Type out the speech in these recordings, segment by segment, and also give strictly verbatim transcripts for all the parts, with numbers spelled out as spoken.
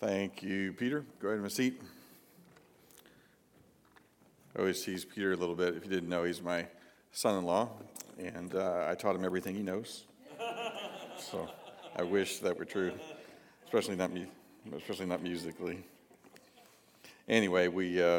Thank you, Peter. Go ahead and have a seat. I always tease Peter a little bit. If you didn't know, he's my son-in-law, and uh, I taught him everything he knows. So I wish that were true, especially not mu- especially not musically. Anyway, we uh,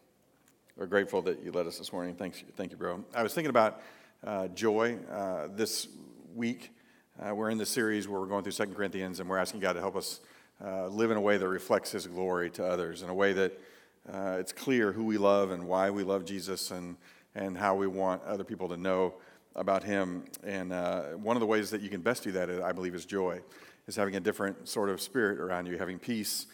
are grateful that you led us this morning. Thanks, thank you, bro. I was thinking about uh, joy uh, this week. Uh, we're in this series where we're going through Second Corinthians, and we're asking God to help us uh, live in a way that reflects His glory to others, in a way that uh, it's clear who we love and why we love Jesus, and and how we want other people to know about Him. And uh, one of the ways that you can best do that, I believe, is joy, is having a different sort of spirit around you, having peace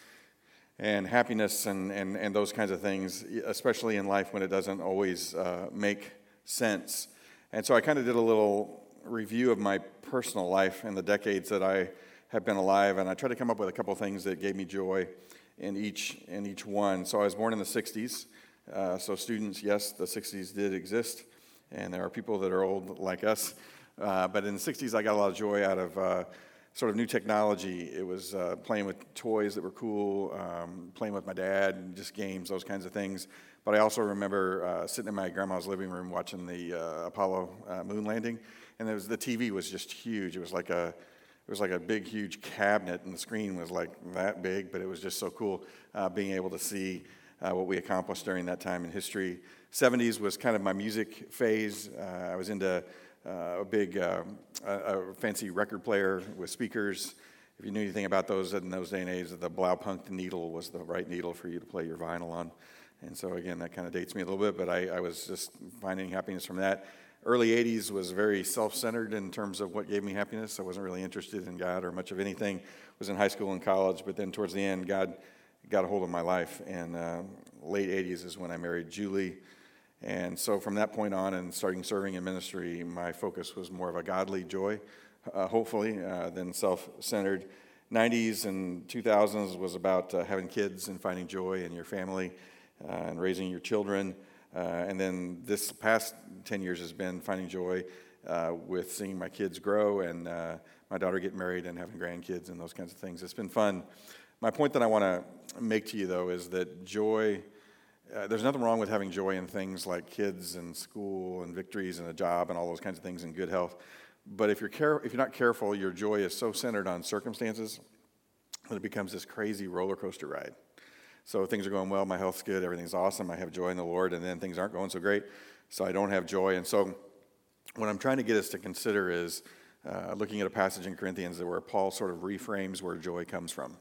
and happiness and, and, and those kinds of things, especially in life when it doesn't always uh, make sense. And so I kind of did a little review of my personal life in the decades that I have been alive, and I tried to come up with a couple things that gave me joy in each in each one. So I was born in the sixties. Uh, so students, yes, the sixties did exist, and there are people that are old like us. Uh, but in the sixties, I got a lot of joy out of uh, sort of new technology. It was uh, playing with toys that were cool, um, playing with my dad, and just games, those kinds of things. But I also remember uh, sitting in my grandma's living room watching the uh, Apollo uh, moon landing, and it was, the T V was just huge. It was like a It was like a big, huge cabinet, and the screen was like that big, but it was just so cool uh, being able to see uh, what we accomplished during that time in history. seventies was kind of my music phase. Uh, I was into uh, a big, uh, a, a fancy record player with speakers. If you knew anything about those in those day and age, the Blaupunkt needle was the right needle for you to play your vinyl on. And so, again, that kind of dates me a little bit, but I, I was just finding happiness from that. Early eighties was very self-centered in terms of what gave me happiness. I wasn't really interested in God or much of anything. I was in high school and college, but then towards the end, God got a hold of my life. And uh, late eighties is when I married Julie. And so from that point on and starting serving in ministry, my focus was more of a godly joy, uh, hopefully, uh, than self-centered. nineties and two thousands was about uh, having kids and finding joy in your family uh, and raising your children. Uh, and then this past ten years has been finding joy uh, with seeing my kids grow and uh, my daughter get married and having grandkids and those kinds of things. It's been fun. My point that I want to make to you, though, is that joy, uh, there's nothing wrong with having joy in things like kids and school and victories and a job and all those kinds of things and good health. But if you're care- if you're not careful, your joy is so centered on circumstances that it becomes this crazy roller coaster ride. So things are going well, my health's good, everything's awesome, I have joy in the Lord, and then things aren't going so great, so I don't have joy. And so what I'm trying to get us to consider is uh, looking at a passage in Corinthians where Paul sort of reframes where joy comes from.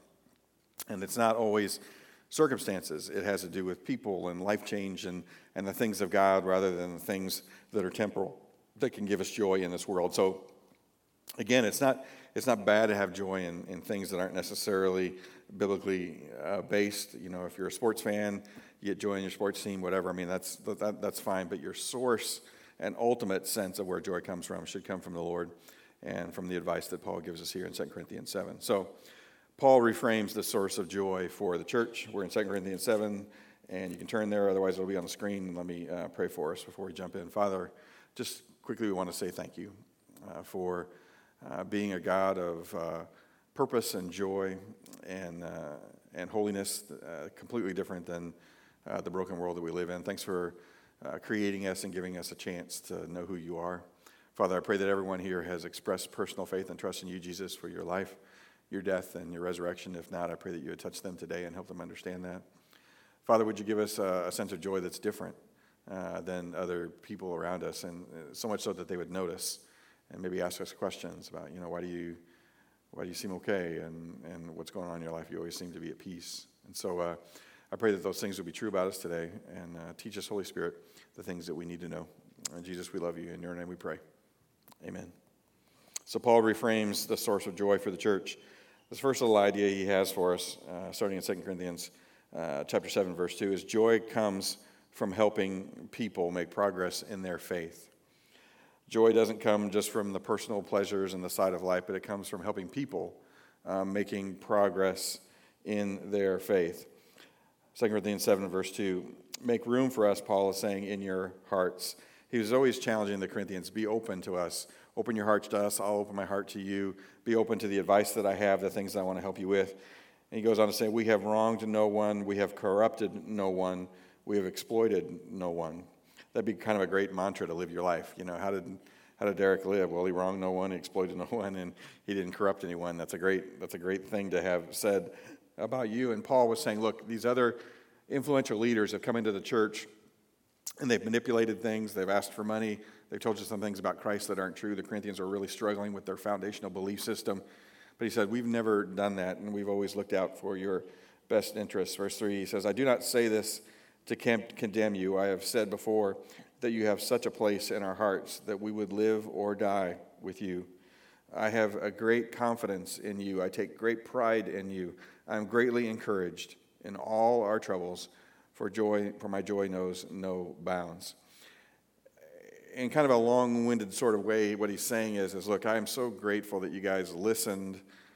And it's not always circumstances. It has to do with people and life change and, and the things of God rather than the things that are temporal that can give us joy in this world. So again, it's not it's not bad to have joy in, in things that aren't necessarily biblically uh, based. You know, if you're a sports fan, you get joy in your sports team, whatever. I mean, that's that, that's fine. But your source and ultimate sense of where joy comes from should come from the Lord and from the advice that Paul gives us here in Second Corinthians seven. So Paul reframes the source of joy for the church. We're in Second Corinthians seven, and you can turn there. Otherwise, it'll be on the screen. And let me uh, pray for us before we jump in. Father, just quickly, we want to say thank you uh, for uh, being a God of uh, purpose and joy and uh, and holiness, uh, completely different than uh, the broken world that we live in. Thanks for uh, creating us and giving us a chance to know who you are. Father, I pray that everyone here has expressed personal faith and trust in you, Jesus, for your life, your death, and your resurrection. If not, I pray that you would touch them today and help them understand that. Father, would you give us a, a sense of joy that's different uh, than other people around us, and so much so that they would notice and maybe ask us questions about, you know, why do you why do you seem okay, and, and what's going on in your life? You always seem to be at peace. And so uh, I pray that those things will be true about us today, and uh, teach us, Holy Spirit, the things that we need to know. And Jesus, we love you. In your name we pray. Amen. So Paul reframes the source of joy for the church. This first little idea he has for us, uh, starting in Second Corinthians uh, chapter seven, verse two, is joy comes from helping people make progress in their faith. Joy doesn't come just from the personal pleasures and the side of life, but it comes from helping people um, making progress in their faith. Second Corinthians seven, verse two, make room for us, Paul is saying, in your hearts. He was always challenging the Corinthians, be open to us. Open your hearts to us, I'll open my heart to you. Be open to the advice that I have, the things that I want to help you with. And he goes on to say, we have wronged no one, we have corrupted no one, we have exploited no one. That'd be kind of a great mantra to live your life. You know, how did how did Derek live? Well, he wronged no one, he exploited no one, and he didn't corrupt anyone. That's a great that's a great thing to have said about you. And Paul was saying, look, these other influential leaders have come into the church and they've manipulated things, they've asked for money, they've told you some things about Christ that aren't true. The Corinthians are really struggling with their foundational belief system. But he said, we've never done that, and we've always looked out for your best interests. Verse three, he says, I do not say this to condemn you. I have said before that you have such a place in our hearts that we would live or die with you. I have a great confidence in you. I take great pride in you. I am greatly encouraged in all our troubles, for joy, for my joy knows no bounds. In kind of a long-winded sort of way, what he's saying is, is, look, I am so grateful that you guys listened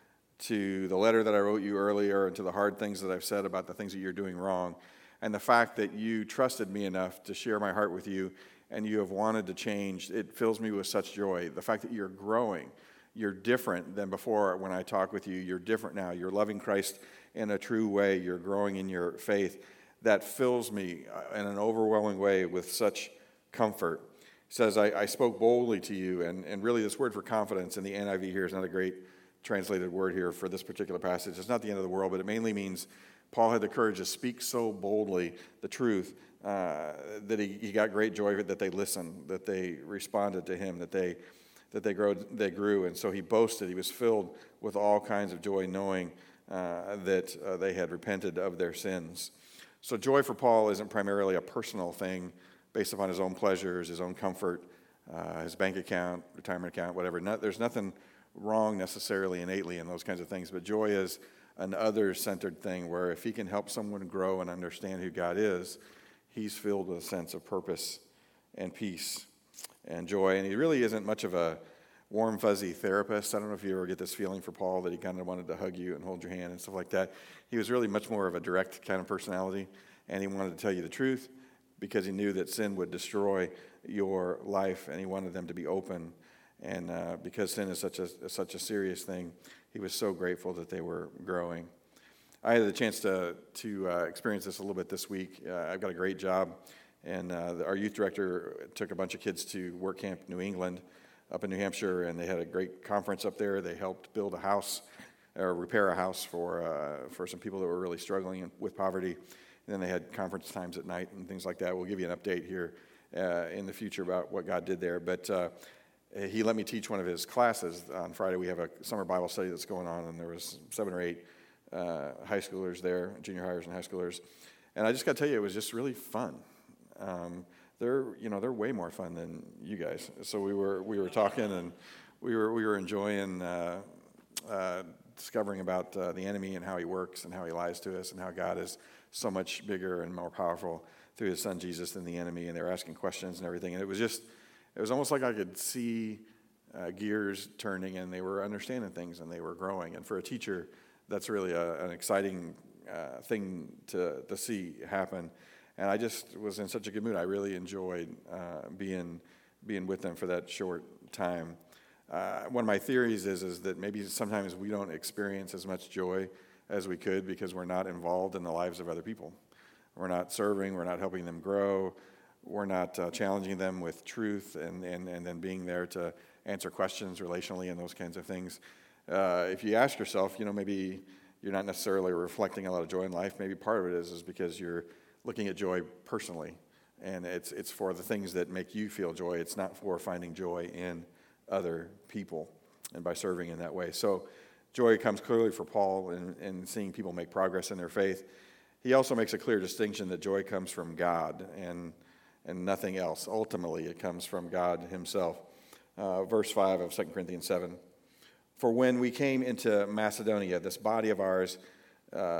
to the letter that I wrote you earlier and to the hard things that I've said about the things that you're doing wrong, and the fact that you trusted me enough to share my heart with you and you have wanted to change. It fills me with such joy. The fact that you're growing, you're different than before when I talk with you. You're different now. You're loving Christ in a true way. You're growing in your faith. That fills me in an overwhelming way with such comfort. He says, I, I spoke boldly to you, and, and really this word for confidence in the N I V here is not a great translated word here for this particular passage. It's not the end of the world, but it mainly means Paul had the courage to speak so boldly the truth uh, that he, he got great joy that they listened, that they responded to him, that they that they grew, they grew. And so he boasted. He was filled with all kinds of joy, knowing uh, that uh, they had repented of their sins. So joy for Paul isn't primarily a personal thing based upon his own pleasures, his own comfort, uh, his bank account, retirement account, whatever. Not, there's nothing wrong necessarily innately in those kinds of things, but joy is an other-centered thing where if he can help someone grow and understand who God is, he's filled with a sense of purpose and peace and joy. And he really isn't much of a warm, fuzzy therapist. I don't know if you ever get this feeling for Paul that he kind of wanted to hug you and hold your hand and stuff like that. He was really much more of a direct kind of personality, and he wanted to tell you the truth because he knew that sin would destroy your life, and he wanted them to be open. And uh, because sin is such a such a serious thing, he was so grateful that they were growing. I had the chance to to uh, experience this a little bit this week. Uh, I've got a great job, and uh, our youth director took a bunch of kids to Work Camp New England up in New Hampshire, and they had a great conference up there. They helped build a house or repair a house for uh, for some people that were really struggling with poverty. And then they had conference times at night and things like that. We'll give you an update here uh, in the future about what God did there. But uh, he let me teach one of his classes. On Friday, we have a summer Bible study that's going on, and there was seven or eight uh, high schoolers there, junior hires and high schoolers. And I just got to tell you, it was just really fun. Um, they're, you know, they're way more fun than you guys. So we were we were talking, and we were we were enjoying uh, uh, discovering about uh, the enemy and how he works and how he lies to us and how God is so much bigger and more powerful through his son Jesus than the enemy. And they were asking questions and everything, and it was just. It was almost like I could see uh, gears turning, and they were understanding things, and they were growing. And for a teacher, that's really a, an exciting uh, thing to, to see happen. And I just was in such a good mood. I really enjoyed uh, being being with them for that short time. Uh, one of my theories is, is that maybe sometimes we don't experience as much joy as we could because we're not involved in the lives of other people. We're not serving. We're not helping them grow. We're not uh, challenging them with truth and, and, and then being there to answer questions relationally and those kinds of things. Uh, if you ask yourself, you know, maybe you're not necessarily reflecting a lot of joy in life. Maybe part of it is, is because you're looking at joy personally. And it's it's for the things that make you feel joy. It's not for finding joy in other people and by serving in that way. So joy comes clearly for Paul in, in seeing people make progress in their faith. He also makes a clear distinction that joy comes from God and and nothing else. Ultimately, it comes from God himself. Uh, verse five of Second Corinthians seven. For when we came into Macedonia, this body of ours, uh,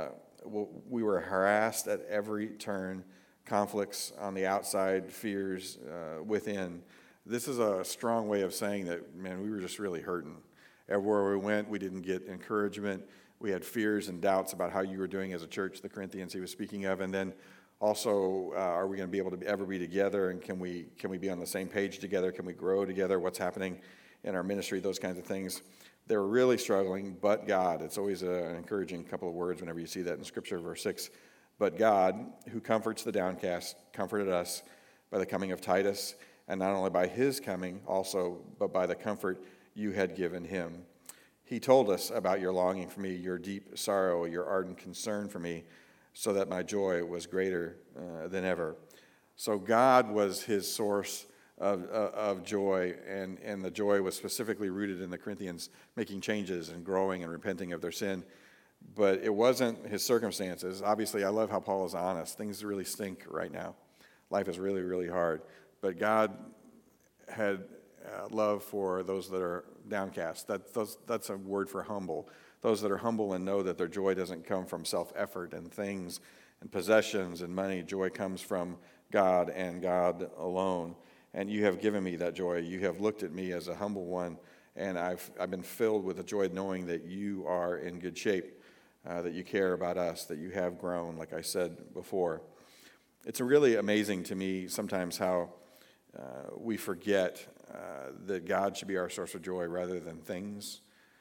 we were harassed at every turn, conflicts on the outside, fears uh, within. This is a strong way of saying that, man, we were just really hurting. Everywhere we went, we didn't get encouragement. We had fears and doubts about how you were doing as a church, the Corinthians he was speaking of, and then also, uh, are we going to be able to ever be together, and can we can we be on the same page together? Can we grow together? What's happening in our ministry, those kinds of things. They were really struggling, but God. It's always a, an encouraging couple of words whenever you see that in Scripture, verse six. But God, who comforts the downcast, comforted us by the coming of Titus, and not only by his coming also, but by the comfort you had given him. He told us about your longing for me, your deep sorrow, your ardent concern for me, so that my joy was greater uh, than ever. So God was his source of, uh, of joy, and, and the joy was specifically rooted in the Corinthians making changes and growing and repenting of their sin. But it wasn't his circumstances. Obviously, I love how Paul is honest. Things really stink right now. Life is really, really hard. But God had uh, love for those that are downcast. That, those, that's a word for humble. Those that are humble and know that their joy doesn't come from self-effort and things and possessions and money. Joy comes from God and God alone. And you have given me that joy. You have looked at me as a humble one, and I've, I've been filled with the joy knowing that you are in good shape. Uh, that you care about us, that you have grown, like I said before. It's really amazing to me sometimes how uh, we forget uh, that God should be our source of joy rather than things.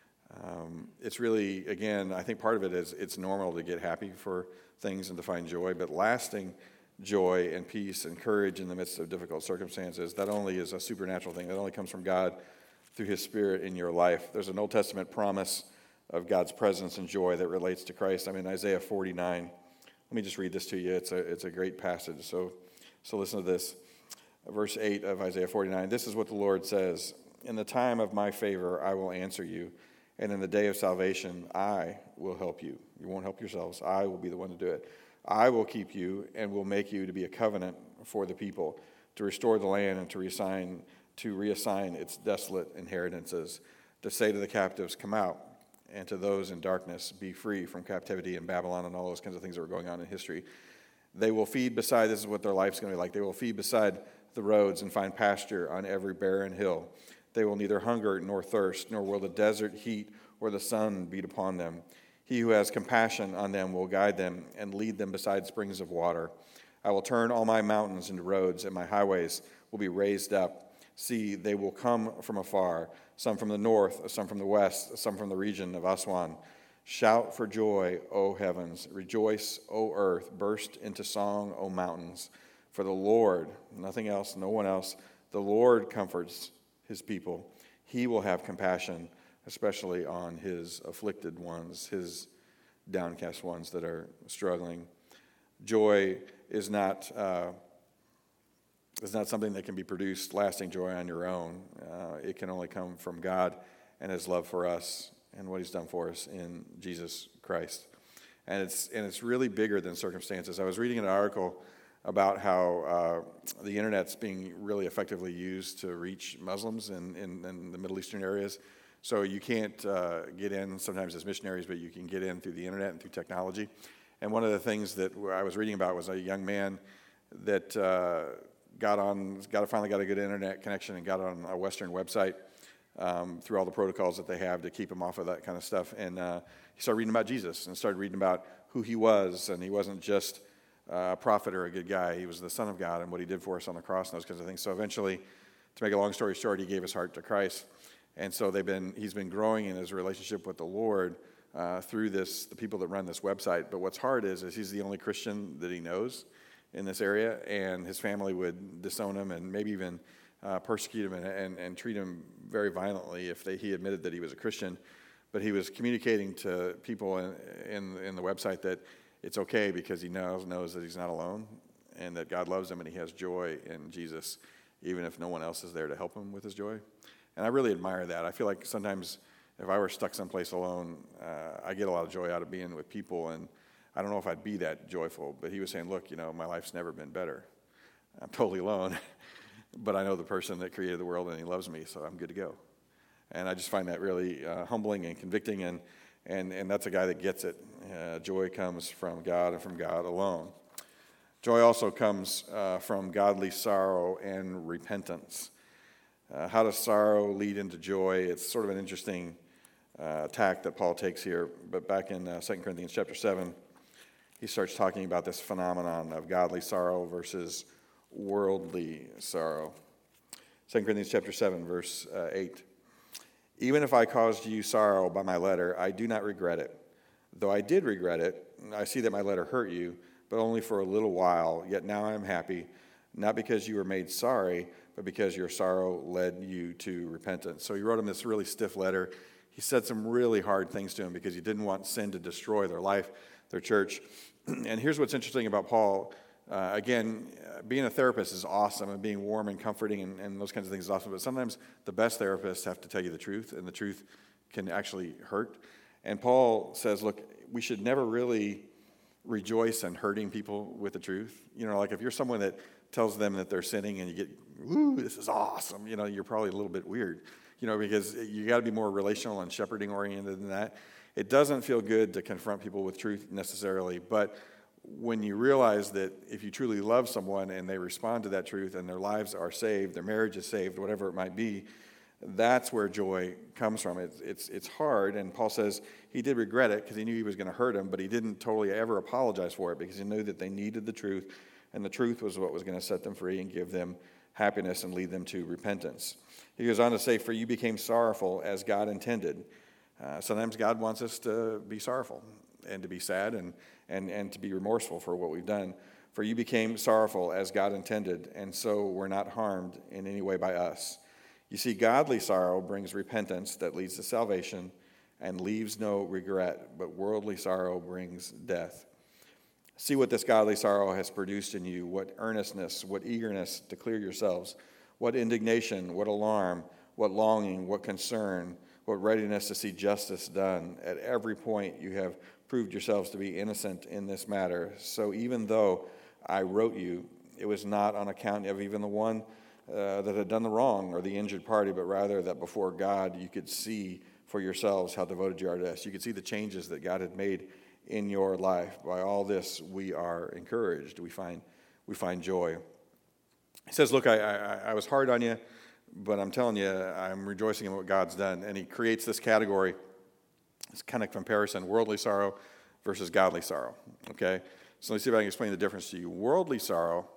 Um, it's really, again, I think part of it is it's normal to get happy for things and to find joy, but lasting joy and peace and courage in the midst of difficult circumstances, that only is a supernatural thing. That only comes from God through his Spirit in your life. There's an Old Testament promise of God's presence and joy that relates to Christ. I'm in Isaiah forty-nine. Let me just read this to you. It's a it's a great passage. So, so listen to this. Verse eight of Isaiah forty-nine. This is what the Lord says. In the time of my favor, I will answer you. And in the day of salvation, I will help you. You won't help yourselves. I will be the one to do it. I will keep you and will make you to be a covenant for the people, to restore the land and to reassign, to reassign its desolate inheritances, to say to the captives, come out, and to those in darkness, be free from captivity in Babylon, and all those kinds of things that were going on in history. They will feed beside, this is what their life's going to be like, they will feed beside the roads and find pasture on every barren hill. They will neither hunger nor thirst, nor will the desert heat or the sun beat upon them. He who has compassion on them will guide them and lead them beside springs of water. I will turn all my mountains into roads, and my highways will be raised up. See, they will come from afar, some from the north, some from the west, some from the region of Aswan. Shout for joy, O heavens. Rejoice, O earth. Burst into song, O mountains. For the Lord, nothing else, no one else, the Lord comforts his people. He will have compassion, especially on his afflicted ones, his downcast ones that are struggling. Joy is not... Uh, It's not something that can be produced, lasting joy on your own. Uh, it can only come from God and his love for us and what he's done for us in Jesus Christ. And it's and it's really bigger than circumstances. I was reading an article about how uh, the internet's being really effectively used to reach Muslims in, in, in the Middle Eastern areas. So you can't uh, get in sometimes as missionaries, but you can get in through the internet and through technology. And one of the things that I was reading about was a young man that... Uh, got on, got finally got a good internet connection and got on a Western website um, through all the protocols that they have to keep him off of that kind of stuff. And uh, he started reading about Jesus and started reading about who he was. And he wasn't just uh, a prophet or a good guy. He was the Son of God and what he did for us on the cross and those kinds of things. So eventually, to make a long story short, he gave his heart to Christ. And so they've been he's been growing in his relationship with the Lord uh, through this, the people that run this website. But what's hard is, is he's the only Christian that he knows in this area, and his family would disown him and maybe even uh, persecute him and, and, and treat him very violently if they, he admitted that he was a Christian. But he was communicating to people in, in, in the website that it's okay because he knows, knows that he's not alone and that God loves him and he has joy in Jesus, even if no one else is there to help him with his joy. And I really admire that. I feel like sometimes if I were stuck someplace alone, uh, I get a lot of joy out of being with people, and I don't know if I'd be that joyful, but he was saying, look, you know, my life's never been better. I'm totally alone, but I know the person that created the world and he loves me, so I'm good to go. And I just find that really uh, humbling and convicting, and, and, and that's a guy that gets it. Uh, joy comes from God and from God alone. Joy also comes uh, from godly sorrow and repentance. Uh, how does sorrow lead into joy? It's sort of an interesting uh, tack that Paul takes here, but back in uh, Second Corinthians chapter seven, he starts talking about this phenomenon of godly sorrow versus worldly sorrow. Second Corinthians chapter seven, verse uh, eight. Even if I caused you sorrow by my letter, I do not regret it. Though I did regret it, I see that my letter hurt you, but only for a little while. Yet now I am happy, not because you were made sorry, but because your sorrow led you to repentance. So he wrote him this really stiff letter. He said some really hard things to him because he didn't want sin to destroy their life, their church. And here's what's interesting about Paul. Uh, again, uh, being a therapist is awesome, and being warm and comforting and, and those kinds of things is awesome. But sometimes the best therapists have to tell you the truth, and the truth can actually hurt. And Paul says, look, we should never really rejoice in hurting people with the truth. You know, like if you're someone that tells them that they're sinning and you get, ooh, this is awesome, you know, you're probably a little bit weird, you know, because you got to be more relational and shepherding oriented than that. It doesn't feel good to confront people with truth necessarily, but when you realize that if you truly love someone and they respond to that truth and their lives are saved, their marriage is saved, whatever it might be, that's where joy comes from. It's it's it's hard, and Paul says he did regret it because he knew he was going to hurt him, but he didn't totally ever apologize for it because he knew that they needed the truth, and the truth was what was going to set them free and give them happiness and lead them to repentance. He goes on to say, for you became sorrowful as God intended. Uh, sometimes God wants us to be sorrowful and to be sad and, and, and to be remorseful for what we've done. For you became sorrowful as God intended, and so were not harmed in any way by us. You see, godly sorrow brings repentance that leads to salvation and leaves no regret, but worldly sorrow brings death. See what this godly sorrow has produced in you, what earnestness, what eagerness to clear yourselves, what indignation, what alarm, what longing, what concern, what readiness to see justice done. At every point you have proved yourselves to be innocent in this matter. So even though I wrote you, it was not on account of even the one uh, that had done the wrong or the injured party, but rather that before God you could see for yourselves how devoted you are to us. You could see the changes that God had made in your life. By all this we are encouraged. We find we find joy. He says, look, I, I, I was hard on you, but I'm telling you, I'm rejoicing in what God's done. And he creates this category, this kind of comparison, worldly sorrow versus godly sorrow, okay? So let me see if I can explain the difference to you. Worldly sorrow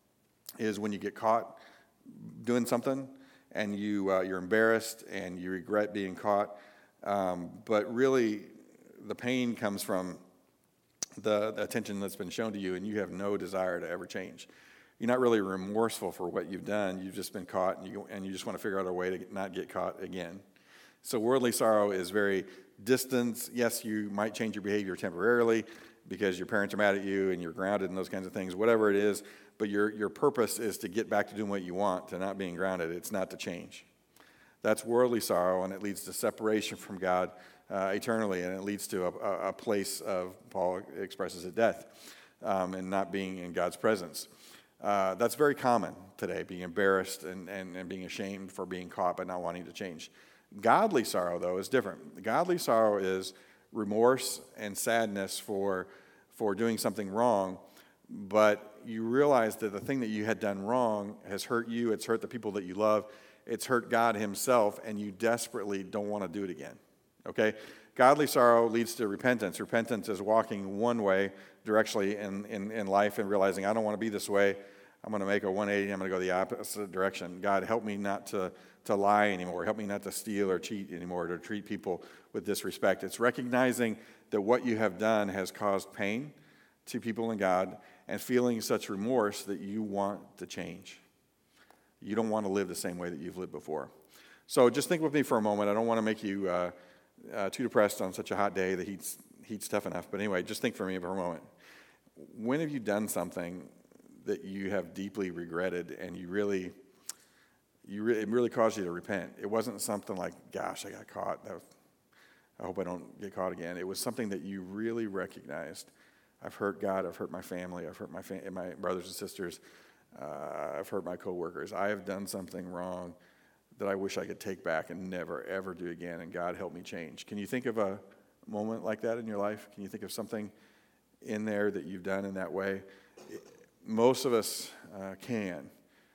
is when you get caught doing something and you, uh, you're embarrassed and you regret being caught, um, but really the pain comes from the, the attention that's been shown to you and you have no desire to ever change. You're not really remorseful for what you've done. You've just been caught, and you, and you just want to figure out a way to not get caught again. So worldly sorrow is very distant. Yes, you might change your behavior temporarily because your parents are mad at you and you're grounded and those kinds of things, whatever it is, but your, your purpose is to get back to doing what you want, to not being grounded. It's not to change. That's worldly sorrow, and it leads to separation from God uh, eternally, and it leads to a, a place of, Paul expresses it, death, um, and not being in God's presence. Uh, that's very common today, being embarrassed and, and, and being ashamed for being caught but not wanting to change. Godly sorrow, though, is different. Godly sorrow is remorse and sadness for, for doing something wrong, but you realize that the thing that you had done wrong has hurt you, it's hurt the people that you love, it's hurt God himself, and you desperately don't want to do it again, okay? Godly sorrow leads to repentance. Repentance is walking one way directionally in, in, in life and realizing I don't want to be this way. I'm going to make a one eighty. I'm going to go the opposite direction. God, help me not to, to lie anymore. Help me not to steal or cheat anymore, to treat people with disrespect. It's recognizing that what you have done has caused pain to people and God and feeling such remorse that you want to change. You don't want to live the same way that you've lived before. So just think with me for a moment. I don't want to make you uh, uh, too depressed on such a hot day. The heat's, heat's tough enough. But anyway, just think for me for a moment. When have you done something that you have deeply regretted and you really, you re- it really caused you to repent? It wasn't something like, gosh, I got caught. That was, I hope I don't get caught again. It was something that you really recognized. I've hurt God. I've hurt my family. I've hurt my fam- my brothers and sisters. Uh, I've hurt my coworkers. I have done something wrong that I wish I could take back and never, ever do again, and God help me change. Can you think of a moment like that in your life? Can you think of something in there that you've done in that way? Most of us uh, can.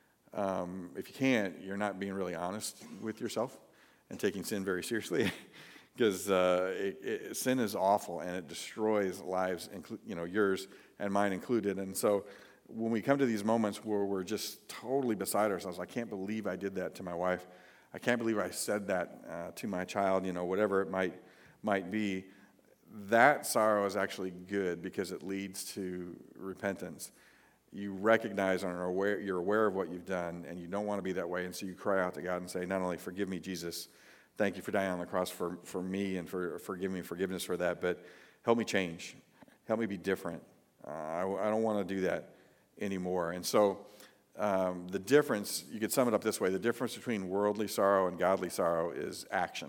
Um, if you can't, you're not being really honest with yourself and taking sin very seriously, because uh, it, it, sin is awful and it destroys lives, inclu- you know, yours and mine included. And so when we come to these moments where we're just totally beside ourselves, I can't believe I did that to my wife. I can't believe I said that uh, to my child, you know, whatever it might might be. That sorrow is actually good because it leads to repentance. You recognize and are aware, you're aware of what you've done, and you don't want to be that way, and so you cry out to God and say, not only forgive me, Jesus, thank you for dying on the cross for, for me and for, for giving me forgiveness for that, but help me change. Help me be different. Uh, I, I don't want to do that anymore. And so um, the difference, you could sum it up this way, the difference between worldly sorrow and godly sorrow is action.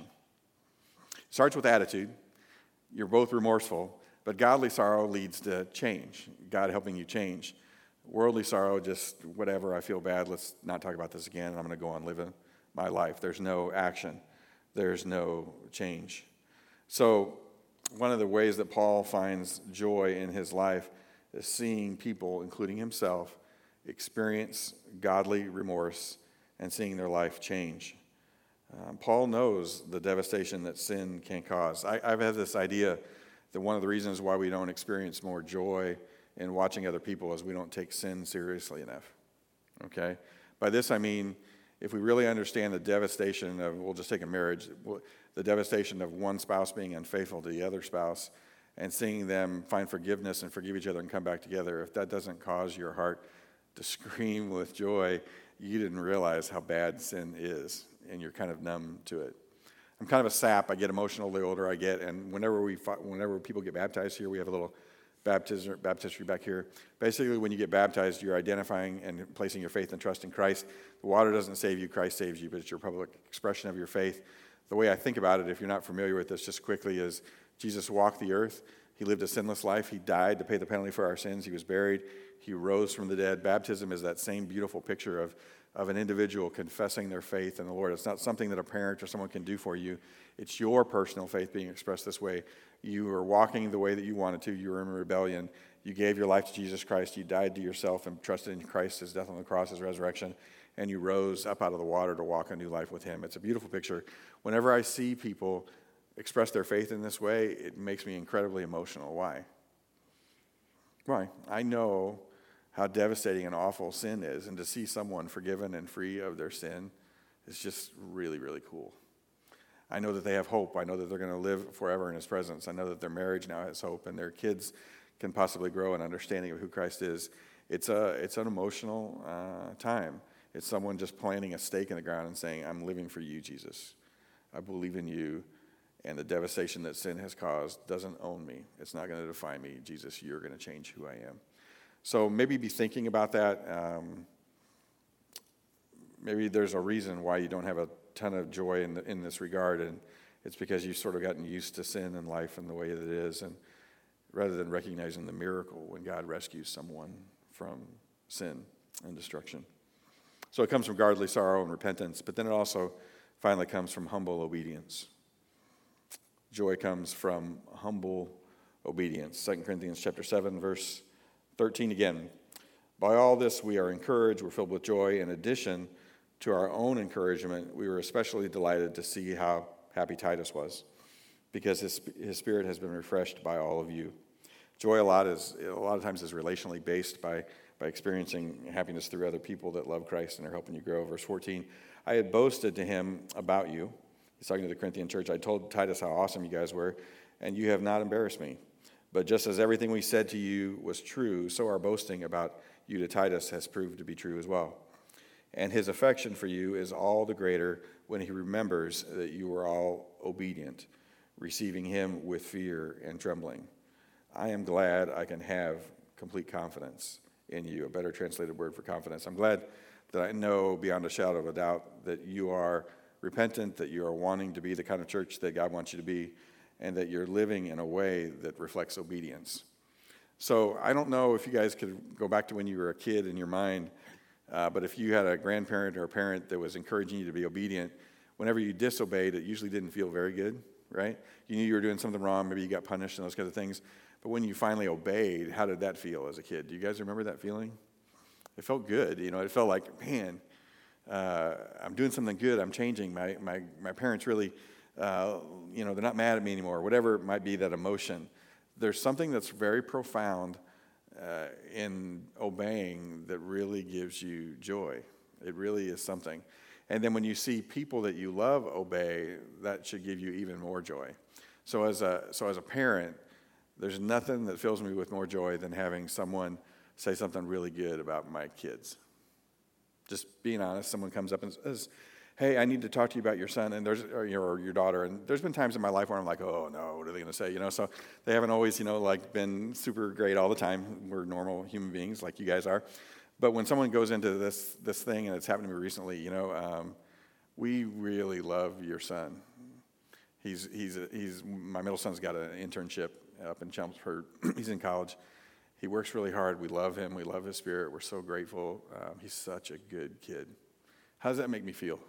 It starts with attitude. You're both remorseful, but godly sorrow leads to change, God helping you change. Worldly sorrow, just whatever, I feel bad, let's not talk about this again, I'm going to go on living my life. There's no action. There's no change. So one of the ways that Paul finds joy in his life is seeing people, including himself, experience godly remorse and seeing their life change. Um, Paul knows the devastation that sin can cause. I, I've had this idea that one of the reasons why we don't experience more joy in watching other people is we don't take sin seriously enough. Okay? By this I mean, if we really understand the devastation of, we'll just take a marriage, the devastation of one spouse being unfaithful to the other spouse and seeing them find forgiveness and forgive each other and come back together, if that doesn't cause your heart to scream with joy, you didn't realize how bad sin is, and you're kind of numb to it. I'm kind of a sap. I get emotional the older I get, and whenever we, whenever people get baptized here, we have a little baptism, baptistry back here. Basically, when you get baptized, you're identifying and placing your faith and trust in Christ. The water doesn't save you, Christ saves you, but it's your public expression of your faith. The way I think about it, if you're not familiar with this, just quickly, is Jesus walked the earth. He lived a sinless life. He died to pay the penalty for our sins. He was buried. He rose from the dead. Baptism is that same beautiful picture of, of an individual confessing their faith in the Lord. It's not something that a parent or someone can do for you. It's your personal faith being expressed this way. You were walking the way that you wanted to. You were in rebellion. You gave your life to Jesus Christ. You died to yourself and trusted in Christ, his death on the cross, his resurrection, and you rose up out of the water to walk a new life with him. It's a beautiful picture. Whenever I see people express their faith in this way, it makes me incredibly emotional. Why? Why? I know how devastating and awful sin is, and to see someone forgiven and free of their sin is just really, really cool. I know that they have hope. I know that they're going to live forever in his presence. I know that their marriage now has hope, and their kids can possibly grow in understanding of who Christ is. It's a, it's an emotional uh, time. It's someone just planting a stake in the ground and saying, I'm living for you, Jesus. I believe in you, and the devastation that sin has caused doesn't own me. It's not going to define me. Jesus, you're going to change who I am. So maybe be thinking about that. Um, maybe there's a reason why you don't have a ton of joy in, the, in this regard, and it's because you've sort of gotten used to sin and life and the way that it is, and rather than recognizing the miracle when God rescues someone from sin and destruction. So it comes from godly sorrow and repentance, but then it also finally comes from humble obedience. Joy comes from humble obedience. Second Corinthians chapter seven, verse thirteen again. By all this we are encouraged, we're filled with joy. In addition to our own encouragement, we were especially delighted to see how happy Titus was, because his, his spirit has been refreshed by all of you. Joy a lot is a lot of times is relationally based by, by experiencing happiness through other people that love Christ and are helping you grow. Verse fourteen, I had boasted to him about you. He's talking to the Corinthian church. I told Titus how awesome you guys were, and you have not embarrassed me. But just as everything we said to you was true, so our boasting about you to Titus has proved to be true as well. And his affection for you is all the greater when he remembers that you were all obedient, receiving him with fear and trembling. I am glad I can have complete confidence in you. A better translated word for confidence. I'm glad that I know beyond a shadow of a doubt that you are repentant, that you are wanting to be the kind of church that God wants you to be, and that you're living in a way that reflects obedience. So I don't know if you guys could go back to when you were a kid in your mind, uh, but if you had a grandparent or a parent that was encouraging you to be obedient, whenever you disobeyed, it usually didn't feel very good, right? You knew you were doing something wrong, maybe you got punished and those kinds of things, but when you finally obeyed, how did that feel as a kid? Do you guys remember that feeling? It felt good, you know, it felt like, man, uh, I'm doing something good, I'm changing, my, my, my parents really... Uh, you know, they're not mad at me anymore, whatever it might be, that emotion. There's something that's very profound uh, in obeying that really gives you joy. It really is something. And then when you see people that you love obey, that should give you even more joy. So as a so as a parent, there's nothing that fills me with more joy than having someone say something really good about my kids. Just being honest, someone comes up and says, hey, I need to talk to you about your son and there's or your, or your daughter. And there's been times in my life where I'm like, oh, no, what are they going to say? You know, so they haven't always, you know, like been super great all the time. We're normal human beings like you guys are. But when someone goes into this this thing, and it's happened to me recently, you know, um, we really love your son. He's he's he's my middle son's got an internship up in Chelmsford. He's in college. He works really hard. We love him. We love his spirit. We're so grateful. Um, he's such a good kid. How does that make me feel?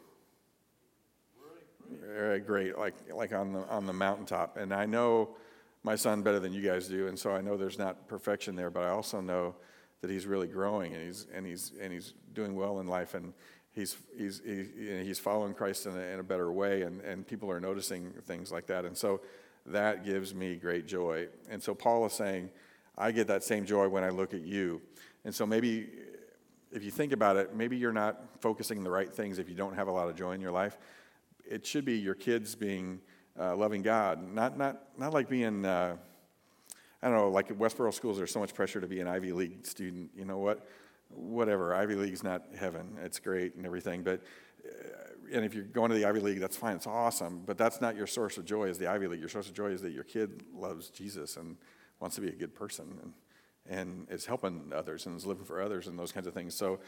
Really great, like like on the on the mountaintop. And I know my son better than you guys do, and so I know there's not perfection there, but I also know that he's really growing and he's and he's and he's doing well in life, and he's he's he, he's following Christ in a, in a better way, and, and people are noticing things like that, and so that gives me great joy. And so Paul is saying, I get that same joy when I look at you. And so maybe if you think about it, maybe you're not focusing on the right things if you don't have a lot of joy in your life. It should be your kids being uh, loving God, not not not like being. Uh, I don't know, like at Westboro schools, there's so much pressure to be an Ivy League student. You know what? Whatever. Ivy League's not heaven. It's great and everything. But, uh, and if you're going to the Ivy League, that's fine. It's awesome. But that's not your source of joy is the Ivy League. Your source of joy is that your kid loves Jesus and wants to be a good person and, and is helping others and is living for others and those kinds of things. So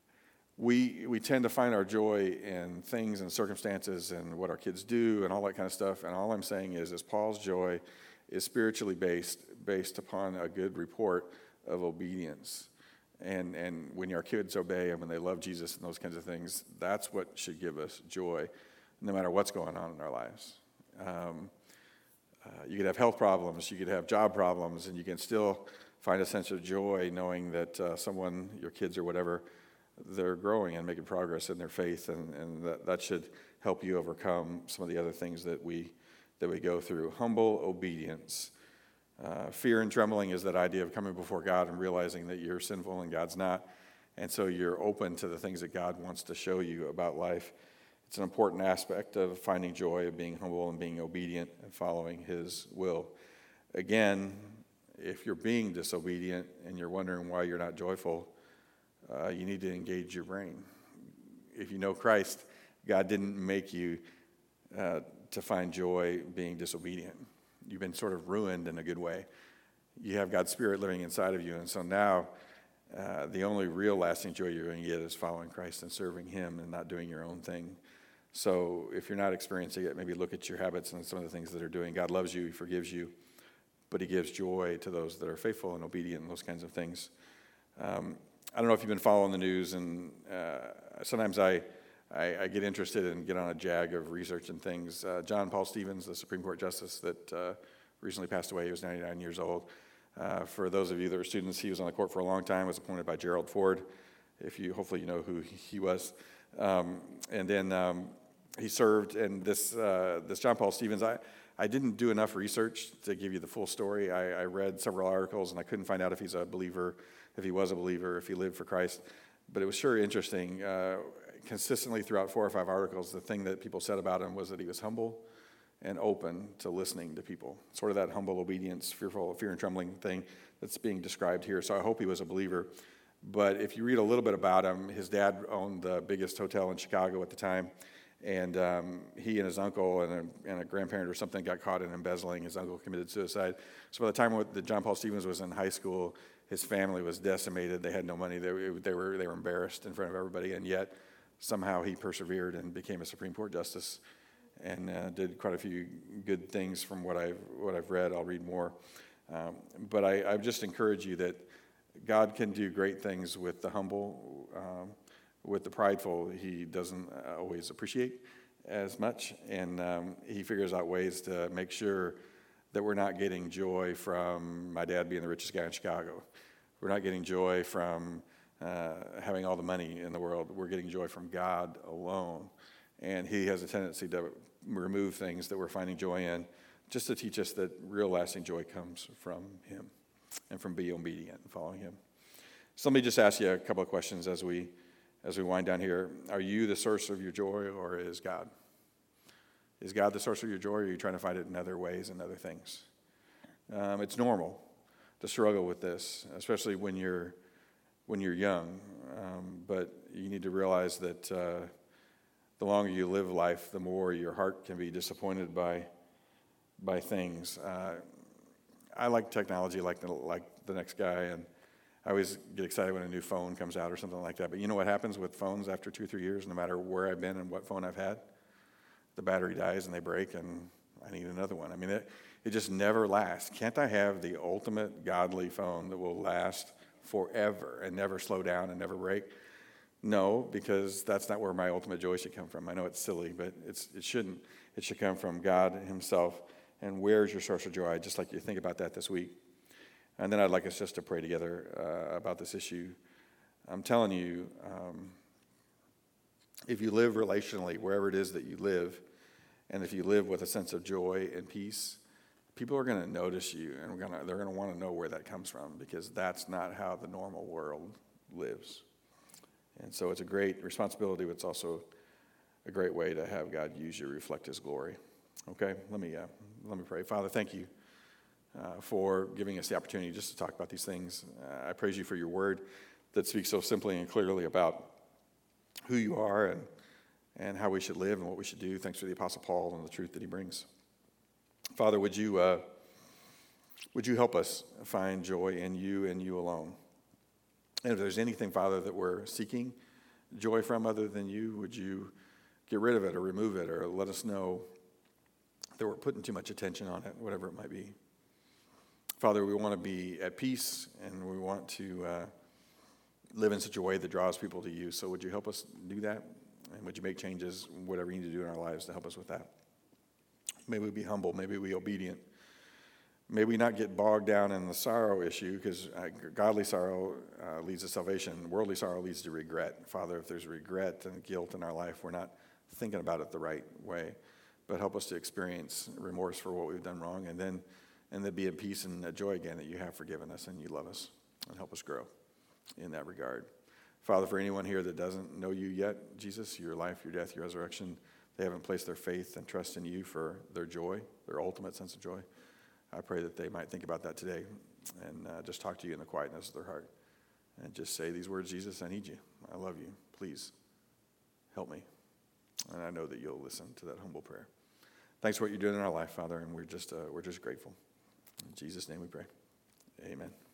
we we tend to find our joy in things and circumstances and what our kids do and all that kind of stuff. And all I'm saying is, is Paul's joy is spiritually based, based upon a good report of obedience. And and when our kids obey and when they love Jesus and those kinds of things, that's what should give us joy, no matter what's going on in our lives. Um, uh, you could have health problems, you could have job problems, and you can still find a sense of joy knowing that uh, someone, your kids or whatever, they're growing and making progress in their faith, and, and that, that should help you overcome some of the other things that we that we go through. Humble obedience. Uh, fear and trembling is that idea of coming before God and realizing that you're sinful and God's not. And so you're open to the things that God wants to show you about life. It's an important aspect of finding joy, of being humble and being obedient and following his will. Again, if you're being disobedient and you're wondering why you're not joyful, uh, you need to engage your brain. If you know Christ, God didn't make you uh, to find joy being disobedient. You've been sort of ruined in a good way. You have God's Spirit living inside of you, and so now uh, the only real lasting joy you're going to get is following Christ and serving him and not doing your own thing. So if you're not experiencing it, maybe look at your habits and some of the things that are doing. God loves you, he forgives you, but he gives joy to those that are faithful and obedient and those kinds of things. Um, I don't know if you've been following the news, and uh, sometimes I I, I get interested and get on a jag of research and things. Uh, John Paul Stevens, the Supreme Court Justice that uh, recently passed away, he was ninety-nine years old. Uh, for those of you that are students, he was on the court for a long time, was appointed by Gerald Ford. If you, hopefully you know who he was. Um, and then um, he served, and this uh, this John Paul Stevens, I, I didn't do enough research to give you the full story. I, I read several articles, and I couldn't find out if he's a believer, if he was a believer, if he lived for Christ. But it was sure interesting. Uh, consistently throughout four or five articles, the thing that people said about him was that he was humble and open to listening to people. Sort of that humble obedience, fearful, fear and trembling thing that's being described here. So I hope he was a believer. But if you read a little bit about him, his dad owned the biggest hotel in Chicago at the time, and um, he and his uncle and a, and a grandparent or something got caught in embezzling. His uncle committed suicide. So by the time that John Paul Stevens was in high school, his family was decimated. They had no money. They, they were they were embarrassed in front of everybody, and yet somehow he persevered and became a Supreme Court justice, and uh, did quite a few good things from what I've what I've read. I'll read more, um, but I, I just encourage you that God can do great things with the humble. Um, with the prideful, he doesn't always appreciate as much, and um, he figures out ways to make sure that we're not getting joy from my dad being the richest guy in Chicago. We're not getting joy from uh, having all the money in the world. We're getting joy from God alone. And he has a tendency to remove things that we're finding joy in, just to teach us that real lasting joy comes from him and from being obedient and following him. So let me just ask you a couple of questions as we as we wind down here, are you the source of your joy, or is God? Is God the source of your joy, or are you trying to find it in other ways and other things? Um, it's normal to struggle with this, especially when you're when you're young. Um, but you need to realize that uh, the longer you live life, the more your heart can be disappointed by by things. Uh, I like technology like the, like the next guy, and I always get excited when a new phone comes out or something like that. But you know what happens with phones after two, three years, no matter where I've been and what phone I've had? The battery dies and they break, and I need another one. I mean, it, it just never lasts. Can't I have the ultimate godly phone that will last forever and never slow down and never break? No, because that's not where my ultimate joy should come from. I know it's silly, but it's it shouldn't. It should come from God himself. And where's your source of joy? I'd just like you to think about that this week. And then I'd like us just to pray together uh, about this issue. I'm telling you, um, if you live relationally, wherever it is that you live, and if you live with a sense of joy and peace, people are going to notice you, and we're gonna, they're going to want to know where that comes from, because that's not how the normal world lives. And so it's a great responsibility, but it's also a great way to have God use you to reflect his glory. Okay, let me uh, let me pray. Father, thank you uh, for giving us the opportunity just to talk about these things. Uh, I praise you for your word that speaks so simply and clearly about who you are and and how we should live and what we should do. Thanks for the Apostle Paul and the truth that he brings. Father, would you uh, would you help us find joy in you and you alone? And if there's anything, Father, that we're seeking joy from other than you, would you get rid of it or remove it, or let us know that we're putting too much attention on it, whatever it might be. Father, we want to be at peace, and we want to uh, live in such a way that draws people to you. So would you help us do that? And would you make changes, whatever you need to do in our lives to help us with that? May we be humble. May we be obedient. May we not get bogged down in the sorrow issue, because uh, godly sorrow uh, leads to salvation. Worldly sorrow leads to regret. Father, if there's regret and guilt in our life, we're not thinking about it the right way. But help us to experience remorse for what we've done wrong, and then and then be at peace and joy again that you have forgiven us and you love us, and help us grow in that regard. Father, for anyone here that doesn't know you yet, Jesus, your life, your death, your resurrection, they haven't placed their faith and trust in you for their joy, their ultimate sense of joy. I pray that they might think about that today and uh, just talk to you in the quietness of their heart and just say these words: Jesus, I need you. I love you. Please help me. And I know that you'll listen to that humble prayer. Thanks for what you're doing in our life, Father, and we're just uh, we're just grateful. In Jesus' name we pray. Amen.